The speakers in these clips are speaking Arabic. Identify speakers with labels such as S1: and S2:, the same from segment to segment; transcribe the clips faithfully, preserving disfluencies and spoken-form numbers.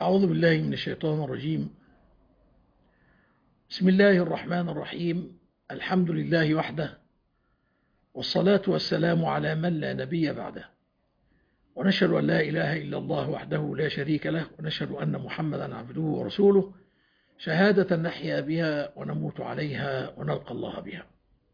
S1: أعوذ بالله من الشيطان الرجيم. بسم الله الرحمن الرحيم. الحمد لله وحده، والصلاة والسلام على من لا نبي بعده، ونشهد أن لا إله إلا الله وحده لا شريك له، ونشهد أن محمدا عبده ورسوله، شهادة نحيا بها ونموت عليها ونلقى الله بها.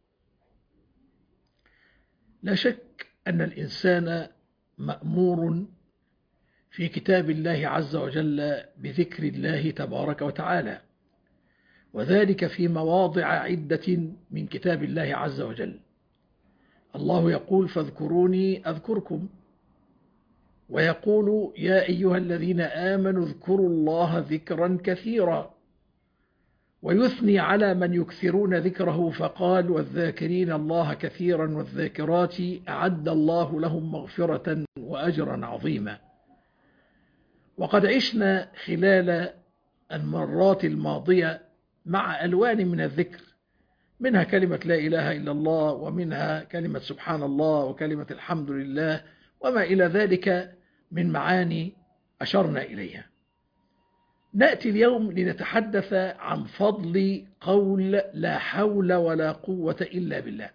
S1: لا شك أن الإنسان مأمور في كتاب الله عز وجل بذكر الله تبارك وتعالى، وذلك في مواضع عدة من كتاب الله عز وجل. الله يقول: فاذكروني أذكركم، ويقول: يا أيها الذين آمنوا اذكروا الله ذكرا كثيرا، ويثني على من يكثرون ذكره فقال: والذاكرين الله كثيرا والذاكرات أعد الله لهم مغفرة وأجرا عظيما. وقد عشنا خلال المرات الماضية مع ألوان من الذكر، منها كلمة لا إله إلا الله، ومنها كلمة سبحان الله، وكلمة الحمد لله، وما إلى ذلك من معاني أشرنا إليها. نأتي اليوم لنتحدث عن فضل قول لا حول ولا قوة إلا بالله.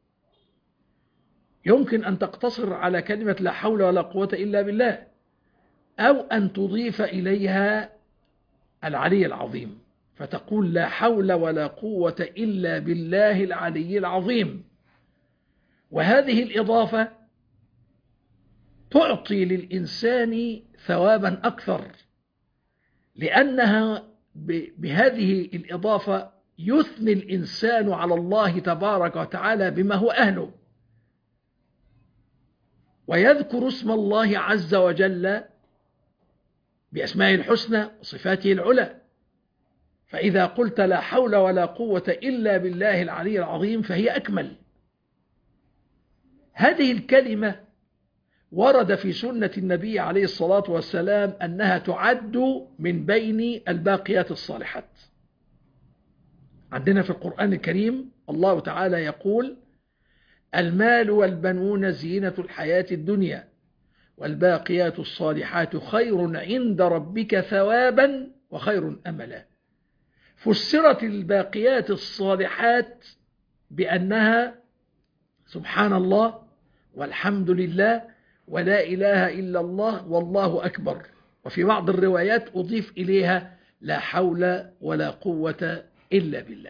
S1: يمكن أن تقتصر على كلمة لا حول ولا قوة إلا بالله، أو أن تضيف إليها العلي العظيم، فتقول لا حول ولا قوة إلا بالله العلي العظيم. وهذه الإضافة تعطي للإنسان ثوابا أكثر، لأنها بهذه الإضافة يثني الإنسان على الله تبارك وتعالى بما هو أهله، ويذكر اسم الله عز وجل بأسمائه الحسنى وصفاته العلى. فإذا قلت لا حول ولا قوة إلا بالله العلي العظيم فهي أكمل. هذه الكلمة ورد في سنة النبي عليه الصلاة والسلام أنها تعد من بين الباقيات الصالحات. عندنا في القرآن الكريم الله تعالى يقول: المال والبنون زينة الحياة الدنيا والباقيات الصالحات خير عند ربك ثوابا وخير أملا. فسرت الباقيات الصالحات بأنها سبحان الله والحمد لله ولا إله إلا الله والله أكبر، وفي بعض الروايات أضيف إليها لا حول ولا قوة إلا بالله.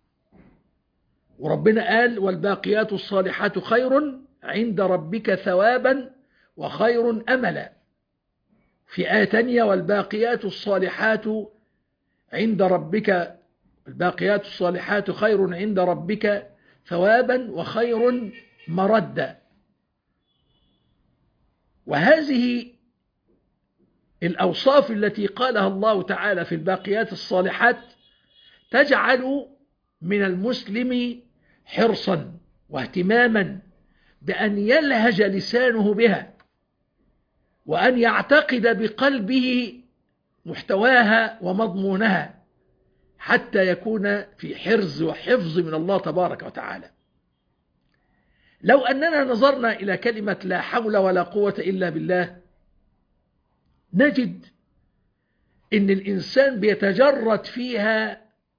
S1: وربنا قال: والباقيات الصالحات خير عند ربك ثوابا وخير أملا. في آية تانية: والباقيات الصالحات عند ربك الباقيات الصالحات خير عند ربك ثوابا وخير مردا. وهذه الأوصاف التي قالها الله تعالى في الباقيات الصالحات تجعل من المسلم حرصا واهتماما بأن يلهج لسانه بها، وأن يعتقد بقلبه محتواها ومضمونها، حتى يكون في حرز وحفظ من الله تبارك وتعالى. لو أننا نظرنا إلى كلمة لا حول ولا قوة إلا بالله، نجد إن الإنسان بيتجرد فيها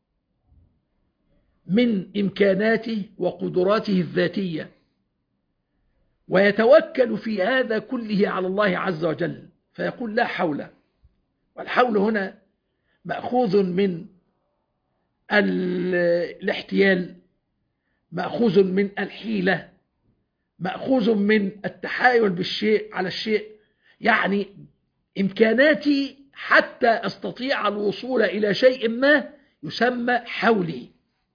S1: من إمكاناته وقدراته الذاتية، ويتوكل في هذا كله على الله عز وجل، فيقول لا حول. والحول هنا مأخوذ من الاحتيال، مأخوذ من الحيلة، مأخوذ من التحايل بالشيء على الشيء، يعني إمكاناتي حتى أستطيع الوصول إلى شيء ما يسمى حولي،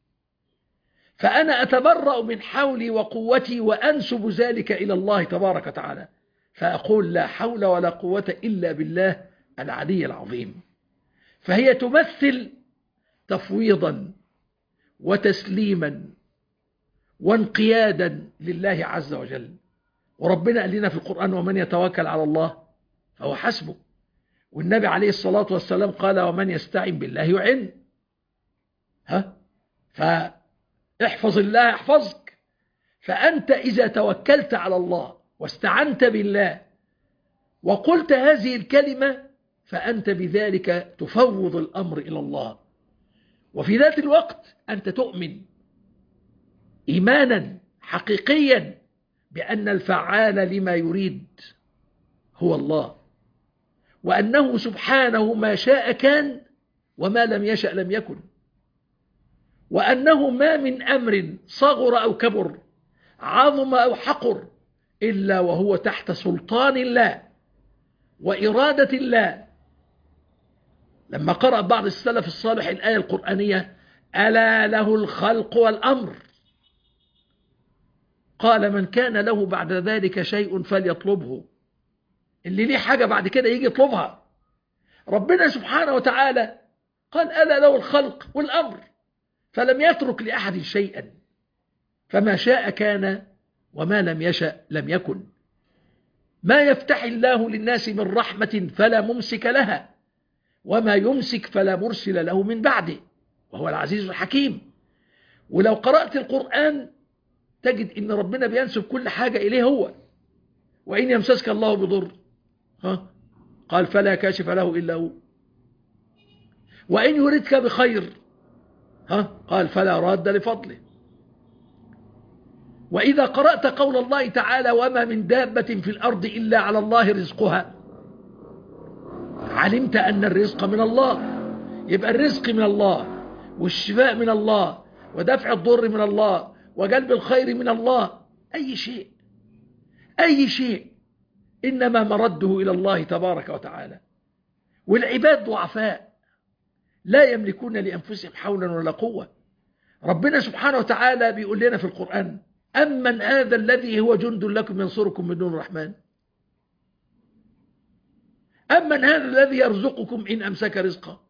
S1: فأنا أتبرأ من حولي وقوتي وأنسب ذلك إلى الله تبارك وتعالى، فأقول لا حول ولا قوة إلا بالله العلي العظيم. فهي تمثل تفويضا وتسليما وانقيادا لله عز وجل. وربنا قال لنا في القرآن: ومن يتوكل على الله فهو حسبه. والنبي عليه الصلاة والسلام قال: ومن يستعن بالله يعن. ها فاحفظ الله يحفظك. فأنت إذا توكلت على الله واستعنت بالله وقلت هذه الكلمة فأنت بذلك تفوض الأمر إلى الله. وفي ذات الوقت أنت تؤمن إيمانا حقيقيا بأن الفعال لما يريد هو الله، وأنه سبحانه ما شاء كان وما لم يشأ لم يكن، وأنه ما من أمر صغر أو كبر عظم أو حقر إلا وهو تحت سلطان الله وإرادة الله. لما قرأ بعض السلف الصالح الآية القرآنية ألا له الخلق والأمر، قال من كان له بعد ذلك شيء فليطلبه. اللي ليه حاجة بعد كده يجي يطلبها. ربنا سبحانه وتعالى قال ألا له الخلق والأمر، فلم يترك لأحد شيئا، فما شاء كان وما لم يشأ لم يكن. ما يفتح الله للناس من رحمة فلا ممسك لها، وما يمسك فلا مرسل له من بعده، وهو العزيز الحكيم. ولو قرأت القرآن تجد إن ربنا بينسب كل حاجة إليه هو. وإن يمسسك الله بضر ها قال فلا كاشف له إلا هو، وإن يردك بخير ها قال فلا راد لفضله. وإذا قرأت قول الله تعالى وما من دابة في الأرض إلا على الله رزقها، علمت أن الرزق من الله. يبقى الرزق من الله، والشفاء من الله، ودفع الضر من الله، وجلب الخير من الله. أي شيء أي شيء إنما مرده إلى الله تبارك وتعالى. والعباد ضعفاء لا يملكون لأنفسهم حولا ولا قوة. ربنا سبحانه وتعالى بيقول لنا في القرآن أمن هذا الذي هو جند لكم ينصركم من دون الرحمن، أمن هذا الذي يرزقكم إن أمسك رزقه،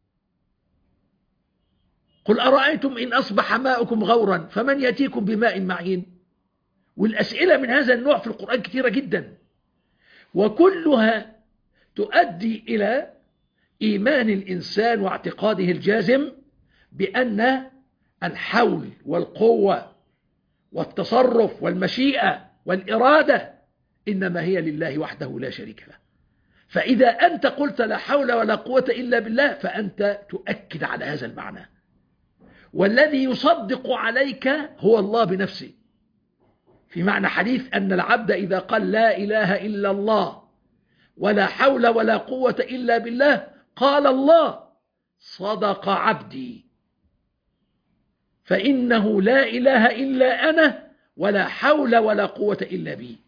S1: قل أرأيتم إن أصبح ماؤكم غورا فمن يأتيكم بماء معين. والأسئلة من هذا النوع في القرآن كثيرة جدا، وكلها تؤدي إلى إيمان الإنسان واعتقاده الجازم بأن الحول والقوة والتصرف والمشيئة والإرادة إنما هي لله وحده لا شريك له. فإذا أنت قلت لا حول ولا قوة إلا بالله فأنت تؤكد على هذا المعنى. والذي يصدق عليك هو الله بنفسه، في معنى حديث أن العبد إذا قال لا إله إلا الله ولا حول ولا قوة إلا بالله قال الله صدق عبدي، فإنه لا إله إلا أنا ولا حول ولا قوة إلا بي.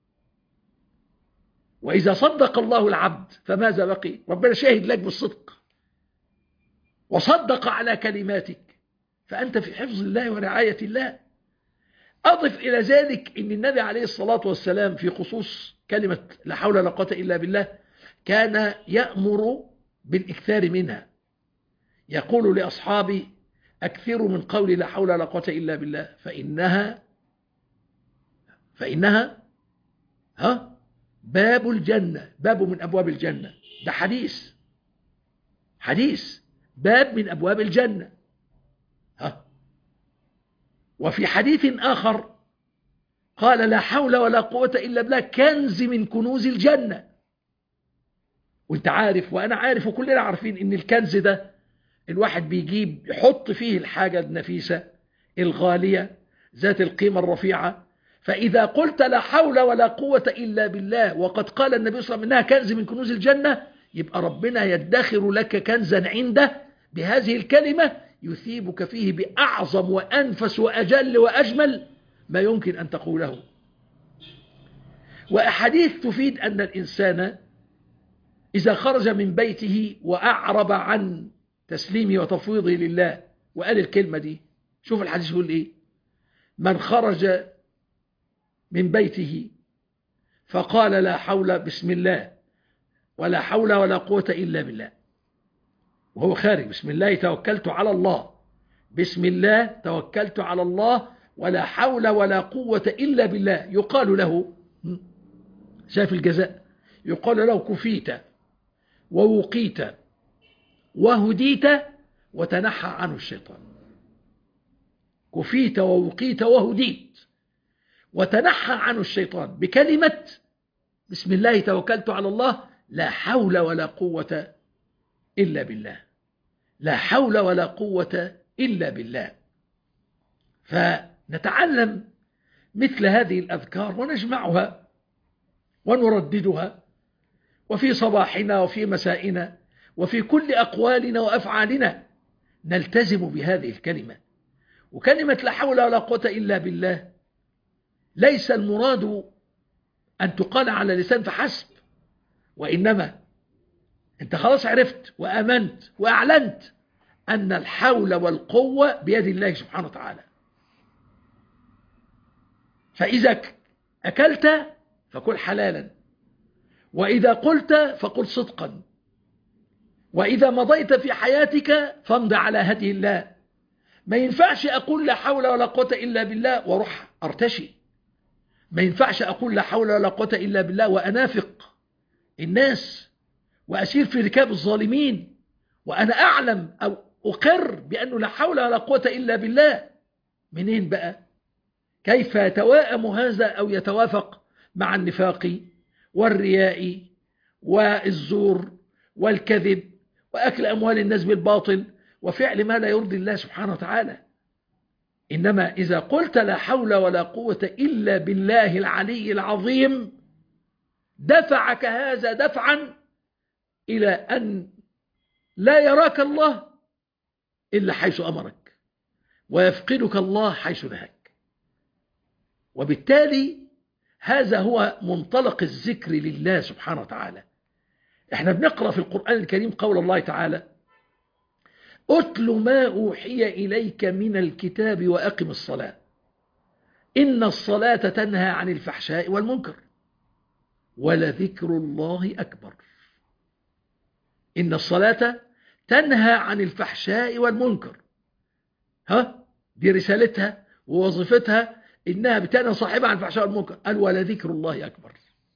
S1: وإذا صدق الله العبد فماذا بقي؟ ربنا شاهد لك بالصدق وصدق على كلماتك، فأنت في حفظ الله ورعاية الله. أضف إلى ذلك أن النبي عليه الصلاة والسلام في خصوص كلمة لا حول ولا قوة إلا بالله كان يأمر بالإكثار منها. يقول لأصحابه أكثروا من قول لا حول ولا قوة إلا بالله فإنها فإنها ها باب الجنة، باب من أبواب الجنة. ده حديث حديث باب من أبواب الجنة. ها وفي حديث آخر قال لا حول ولا قوة إلا بالله كنز من كنوز الجنة. وانت عارف وأنا عارف وكلنا عارفين إن الكنز ده الواحد بيجيب يحط فيه الحاجة النفيسة الغالية ذات القيمة الرفيعة. فإذا قلت لا حول ولا قوة إلا بالله وقد قال النبي صلى الله عليه وسلم إنها كنز من كنوز الجنة، يبقى ربنا يدخر لك كنزا عنده بهذه الكلمة يثيبك فيه بأعظم وأنفس وأجل وأجمل ما يمكن أن تقوله. وأحاديث تفيد أن الإنسان إذا خرج من بيته وأعرب عن تسليمه وتفويضه لله وقال الكلمة دي، شوف الحديث يقول إيه: من خرج من بيته فقال لا حول بسم الله ولا حول ولا قوة إلا بالله، وهو خارج بسم الله توكلت على الله، بسم الله توكلت على الله ولا حول ولا قوة إلا بالله، يقال له شاف الجزاء، يقال له كفيت ووقيت وهديت وتنحى عنه الشيطان. كفيت ووقيت وهديت وتنحى عنه الشيطان بكلمة بسم الله توكلت على الله، لا حول ولا قوة إلا بالله، لا حول ولا قوة إلا بالله. فنتعلم مثل هذه الأذكار ونجمعها ونرددها، وفي صباحنا وفي مسائنا وفي كل أقوالنا وأفعالنا نلتزم بهذه الكلمة. وكلمة لا حول ولا قوة إلا بالله ليس المراد أن تقال على اللسان فحسب، وإنما أنت خلاص عرفت وآمنت وأعلنت أن الحول والقوة بيد الله سبحانه وتعالى. فإذا أكلت فكل حلالا، وإذا قلت فقل صدقا، وإذا مضيت في حياتك فامض على هدي الله. ما ينفعش أقول لا حول ولا قوة إلا بالله وأروح أرتشي، ما ينفعش أقول لا حول ولا قوة إلا بالله وأنافق الناس وأسير في ركاب الظالمين وأنا أعلم أو أقر بأنه لا حول ولا قوة إلا بالله. منين بقى؟ كيف يتواءم هذا أو يتوافق مع النفاق والرياء والزور والكذب وأكل أموال الناس بالباطل وفعل ما لا يرضي الله سبحانه وتعالى؟ إنما إذا قلت لا حول ولا قوة إلا بالله العلي العظيم دفعك هذا دفعا إلى أن لا يراك الله إلا حيث أمرك، ويفقدك الله حيث نهاك. وبالتالي هذا هو منطلق الذكر لله سبحانه وتعالى. احنا بنقرأ في القرآن الكريم قول الله تعالى: أتل ما أوحي إليك من الكتاب وأقم الصلاة إن الصلاة تنهى عن الفحشاء والمنكر ولذكر الله أكبر. إن الصلاة تنهى عن الفحشاء والمنكر، ها دي رسالتها ووظيفتها، إنها بتنهى صاحبها عن الفحشاء والمنكر. قال ولذكر الله أكبر.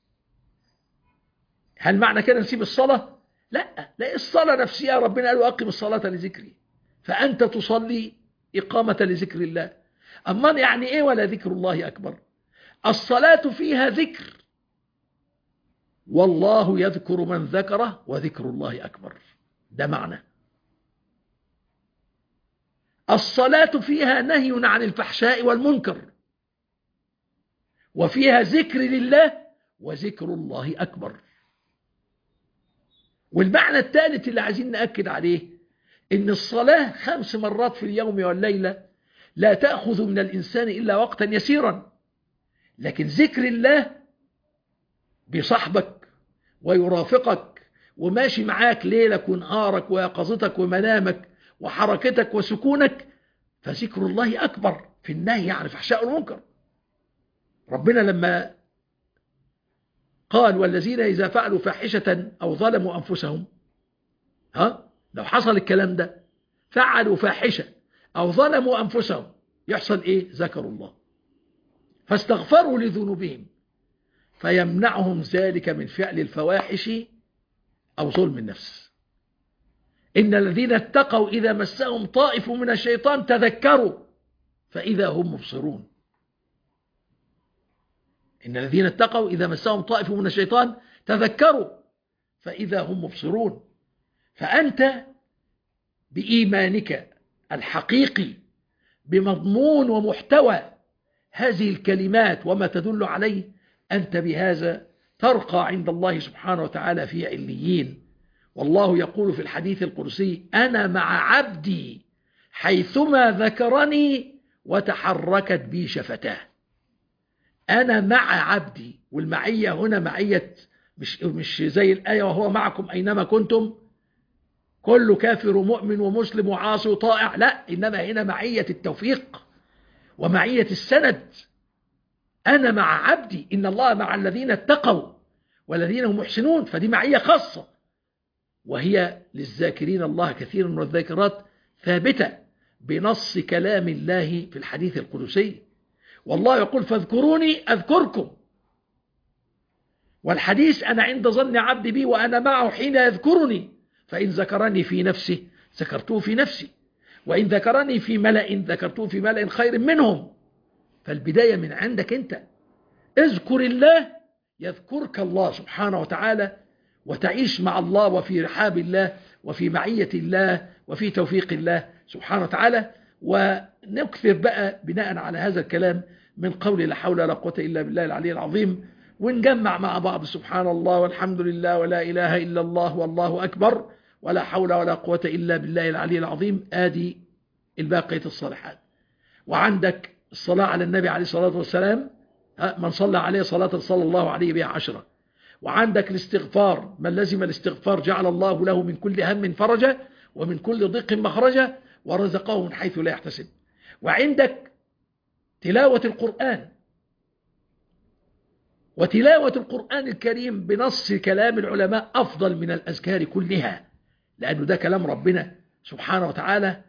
S1: هل معنى كده نسيب الصلاة؟ لا، لا، الصلاة نفسها ربنا قال وأقم الصلاة لذكري، فأنت تصلي إقامة لذكر الله. أما يعني إيه ولا ذكر الله أكبر؟ الصلاة فيها ذكر، والله يذكر من ذكره وذكر الله أكبر، ده معنى. الصلاة فيها نهي عن الفحشاء والمنكر، وفيها ذكر لله وذكر الله أكبر. والمعنى الثالث اللي عايزين نأكد عليه إن الصلاة خمس مرات في اليوم والليلة لا تأخذ من الإنسان إلا وقتا يسيرا، لكن ذكر الله بصحبك ويرافقك وماشي معاك ليلك ونهارك ويقظتك ومنامك وحركتك وسكونك، فذكر الله أكبر في النهي عن الفحشاء والمنكر. ربنا لما قال والذين إذا فعلوا فاحشة أو ظلموا أنفسهم، ها لو حصل الكلام ده فعلوا فاحشة أو ظلموا أنفسهم يحصل إيه؟ ذكروا الله فاستغفروا لذنوبهم فيمنعهم ذلك من فعل الفواحش أو ظلم النفس. إن الذين اتقوا إذا مسهم طائف من الشيطان تذكروا فإذا هم مبصرون. إن الذين اتقوا إذا مسهم طائف من الشيطان تذكروا فإذا هم مبصرون. فأنت بإيمانك الحقيقي بمضمون ومحتوى هذه الكلمات وما تدل عليه، أنت بهذا ترقى عند الله سبحانه وتعالى في عليين. والله يقول في الحديث القدسي: أنا مع عبدي حيثما ذكرني وتحركت بي شفتاه. أنا مع عبدي، والمعية هنا معية مش, مش زي الآية وهو معكم أينما كنتم كل كافر ومؤمن ومسلم وعاصي وطائع، لا، إنما هنا معية التوفيق ومعية السند. أنا مع عبدي، إن الله مع الذين اتقوا والذين هم محسنون، فدي معية خاصة، وهي للذاكرين الله كثيرا والذاكرات ثابتة بنص كلام الله في الحديث القدسي. والله يقول: فاذكروني أذكركم. والحديث: أنا عند ظن عبدي بي وأنا معه حين يذكرني، فإن ذكرني في نفسه ذكرته في نفسي، وإن ذكرني في ملأ ذكرته في ملأ خير منهم. فالبداية من عندك أنت. اذكر الله يذكرك الله سبحانه وتعالى، وتعيش مع الله وفي رحاب الله وفي معية الله وفي توفيق الله سبحانه وتعالى. ونكثر بقى بناء على هذا الكلام من قول لا حول ولا قوة إلا بالله العلي العظيم، ونجمع مع بعض سبحان الله والحمد لله ولا إله إلا الله والله أكبر ولا حول ولا قوة إلا بالله العلي العظيم. آدي الباقية الصالحات. وعندك الصلاة على النبي عليه الصلاة والسلام، من صلى عليه صلاة صلى الله عليه بها عشرة. وعندك الاستغفار، من لزم الاستغفار جعل الله له من كل هم فرجا ومن كل ضيق مخرجا ورزقه من حيث لا يحتسب. وعندك تلاوة القرآن، وتلاوة القرآن الكريم بنص كلام العلماء أفضل من الأذكار كلها، لأنه ده كلام ربنا سبحانه وتعالى،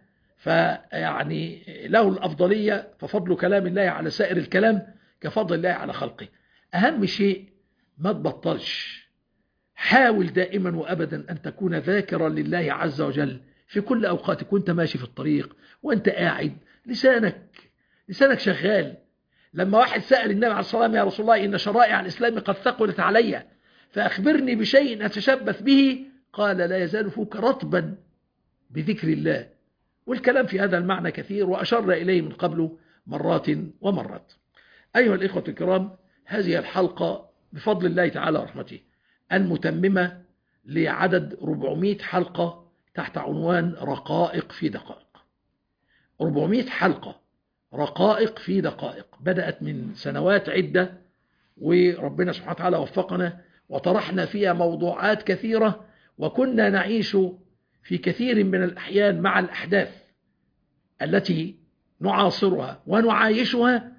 S1: فيعني له الأفضلية. ففضل كلام الله على سائر الكلام كفضل الله على خلقه. أهم شيء ما تبطلش، حاول دائما وأبدا أن تكون ذاكرا لله عز وجل في كل أوقاتك، وانت ماشي في الطريق وانت قاعد، لسانك لسانك شغال. لما واحد سأل النبي عليه الصلاة والسلام: يا رسول الله إن شرائع الإسلام قد ثقلت علي فأخبرني بشيء أتشبث به، قال: لا يزال فوك رطبا بذكر الله. والكلام في هذا المعنى كثير، وأشرنا إليه من قبل مرات ومرات. أيها الإخوة الكرام، هذه الحلقة بفضل الله تعالى ورحمته المتممة لعدد أربعمائة حلقة تحت عنوان رقائق في دقائق. أربعمائة حلقة رقائق في دقائق، بدأت من سنوات عدة، وربنا سبحانه وتعالى وفقنا وطرحنا فيها موضوعات كثيرة، وكنا نعيش في كثير من الأحيان مع الأحداث التي نعاصرها ونعايشها،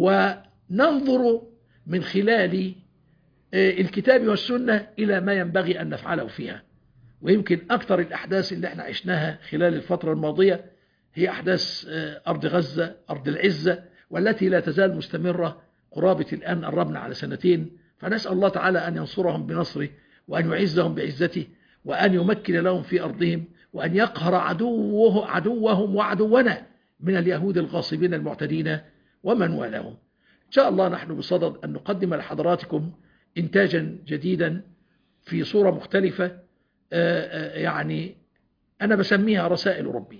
S1: وننظر من خلال الكتاب والسنة إلى ما ينبغي أن نفعله فيها. ويمكن أكثر الأحداث اللي احنا عشناها خلال الفترة الماضية هي أحداث أرض غزة، أرض العزة، والتي لا تزال مستمرة قرابة الآن قربنا على سنتين. فنسأل الله تعالى أن ينصرهم بنصره، وأن يعزهم بعزته، وأن يمكن لهم في أرضهم، وأن يقهر عدوه عدوهم وعدونا من اليهود الغاصبين المعتدين ومن والاهم. إن شاء الله نحن بصدد أن نقدم لحضراتكم إنتاجا جديدا في صورة مختلفة، يعني أنا بسميها رسائل ربي.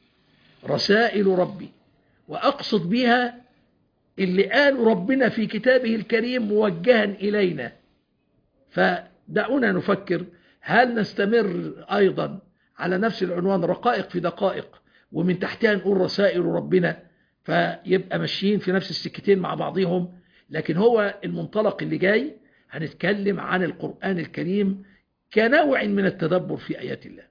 S1: رسائل ربي، وأقصد بها اللي قال ربنا في كتابه الكريم موجها إلينا. فدعونا نفكر، هل نستمر أيضا على نفس العنوان رقائق في دقائق، ومن تحتها نقول رسائل ربنا، فيبقى ماشيين في نفس السكتين مع بعضهم؟ لكن هو المنطلق اللي جاي هنتكلم عن القرآن الكريم كنوع من التدبر في آيات الله.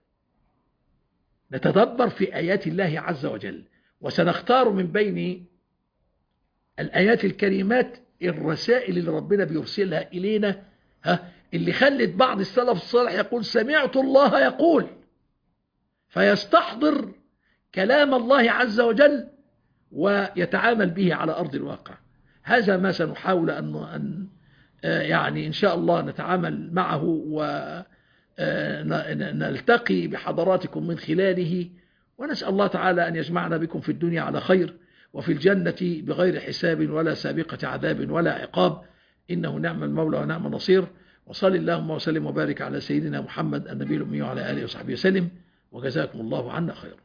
S1: نتدبر في آيات الله عز وجل، وسنختار من بين الآيات الكريمات الرسائل اللي ربنا بيرسلها إلينا، ها اللي خلت بعض السلف الصالح يقول: سمعت الله يقول، فيستحضر كلام الله عز وجل ويتعامل به على أرض الواقع. هذا ما سنحاول أن, أن يعني إن شاء الله نتعامل معه ونلتقي بحضراتكم من خلاله، ونسأل الله تعالى أن يجمعنا بكم في الدنيا على خير، وفي الجنة بغير حساب ولا سابقة عذاب ولا عقاب، إنه نعم المولى ونعم النصير. وصل اللهم وسلم وبارك على سيدنا محمد النبي الأمي وعلى آله وصحبه وسلم، وجزاكم الله عنا خيرا.